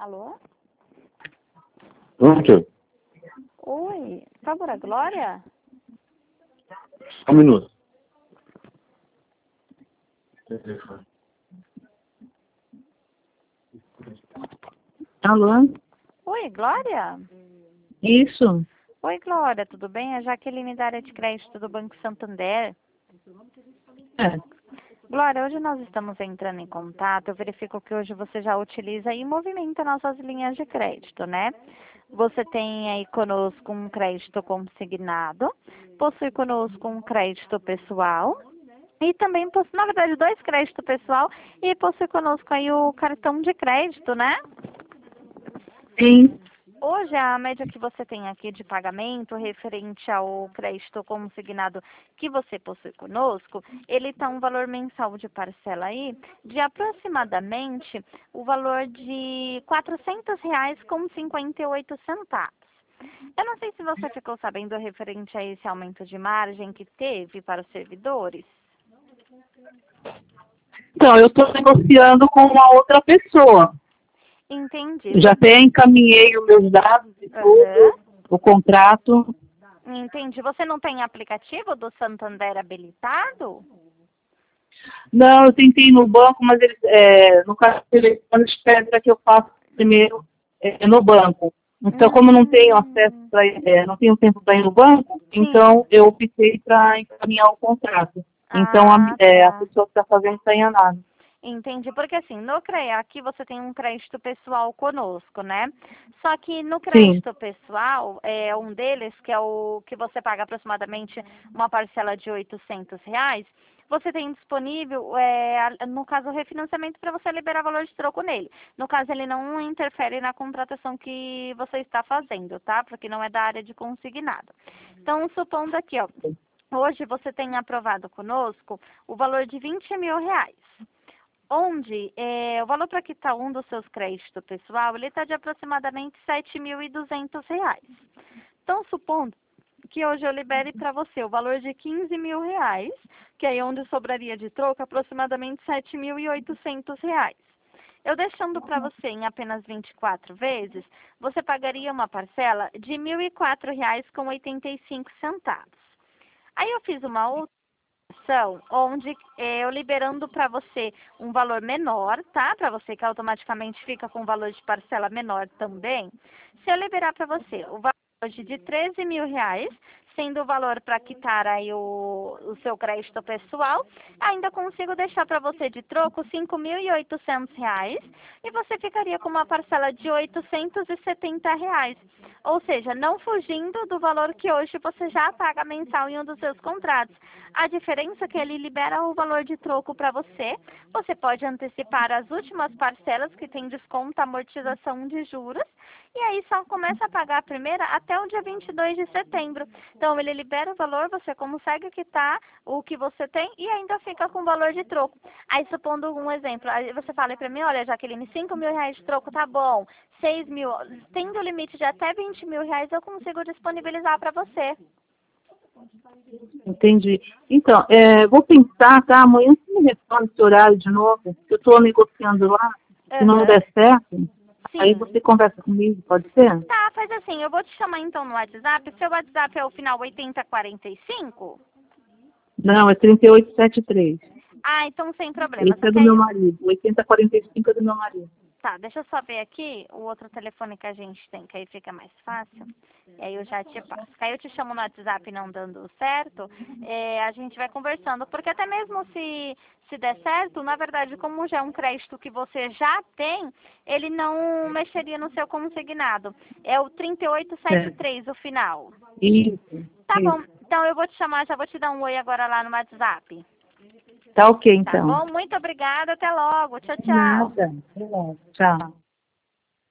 Alô? Pronto. Oi, por favor, a Glória? Só um minuto. Alô? Oi, Glória? Isso? Oi, Glória, tudo bem? É a Jaqueline da área de crédito do Banco Santander. É. Glória, hoje nós estamos entrando em contato. Eu verifico que hoje você já utiliza e movimenta nossas linhas de crédito, né? Você tem aí conosco um crédito consignado, possui conosco um crédito pessoal e também possui, na verdade, dois créditos pessoal e possui conosco aí o cartão de crédito, né? Sim. Hoje, a média que você tem aqui de pagamento referente ao crédito consignado que você possui conosco, ele está um valor mensal de parcela aí de aproximadamente o valor de R$ 400,58. Eu não sei se você ficou sabendo referente a esse aumento de margem que teve para os servidores. Então, eu estou negociando com uma outra pessoa. Entendi. Já até encaminhei os meus dados e tudo, o contrato. Entendi. Você não tem aplicativo do Santander habilitado? Não, eu tentei no banco, mas eles, no caso do telefone, eles pedem para que eu faça primeiro no banco. Então, como eu não tenho acesso, não tenho tempo para ir no banco, Sim. então eu optei para encaminhar o contrato. Então, a Tá. pessoa que está fazendo está enganada. Entendi, porque assim, no CREA aqui você tem um crédito pessoal conosco, né? Só que no Sim. crédito pessoal, um deles, que é o que você paga aproximadamente uma parcela de R$ 800, você tem disponível, no caso, o refinanciamento para você liberar valor de troco nele. No caso, ele não interfere na contratação que você está fazendo, tá? Porque não é da área de consignado. Então, supondo aqui, ó, hoje você tem aprovado conosco o valor de R$ 20.000. Onde o valor para quitar um dos seus créditos pessoal, ele está de aproximadamente R$ 7.200. Então, supondo que hoje eu libere para você o valor de R$ 15.000, que aí é onde sobraria de troco aproximadamente R$ 7.800. Eu deixando para você em apenas 24 vezes, você pagaria uma parcela de R$ 1.004,85. Aí eu fiz uma outra onde eu liberando para você um valor menor, tá? Para você que automaticamente fica com um valor de parcela menor também. Se eu liberar para você o valor hoje de R$ 13.000, sendo o valor para quitar aí o seu crédito pessoal, ainda consigo deixar para você de troco R$ 5.800 e você ficaria com uma parcela de R$ 870. Ou seja, não fugindo do valor que hoje você já paga mensal em um dos seus contratos. A diferença é que ele libera o valor de troco para você. Você pode antecipar as últimas parcelas que tem desconto, amortização de juros. E aí só começa a pagar a primeira até o dia 22 de setembro. Então ele libera o valor, você consegue quitar o que você tem e ainda fica com o valor de troco. Aí supondo um exemplo, aí você fala para mim, olha Jaqueline, R$ 5.000 de troco tá bom, 6.000, tendo o limite de até R$ 20.000 eu consigo disponibilizar para você. Entendi. Então, vou pensar, tá? Amanhã você me retorna esse horário de novo. Eu estou negociando lá. Se não der certo, aí Sim. você conversa comigo, pode ser? Tá, faz assim, eu vou te chamar então no WhatsApp. Seu WhatsApp é o final 8045? Não, é 3873. Ah, então sem problema. Esse Só é que do meu aí, marido. 8045 é do meu marido. tá, deixa eu só ver aqui o outro telefone que a gente tem, que aí fica mais fácil. E aí eu já te passo. Aí eu te chamo no WhatsApp não dando certo, a gente vai conversando. Porque até mesmo se der certo, na verdade, como já é um crédito que você já tem, ele não mexeria no seu consignado. É o 3873 o final. Isso. Tá Isso. bom, então eu vou te chamar, já vou te dar um oi agora lá no WhatsApp. Tá ok, Tá então. bom? Muito obrigada, até logo. Tchau, tchau. Nada. Até logo. Tchau.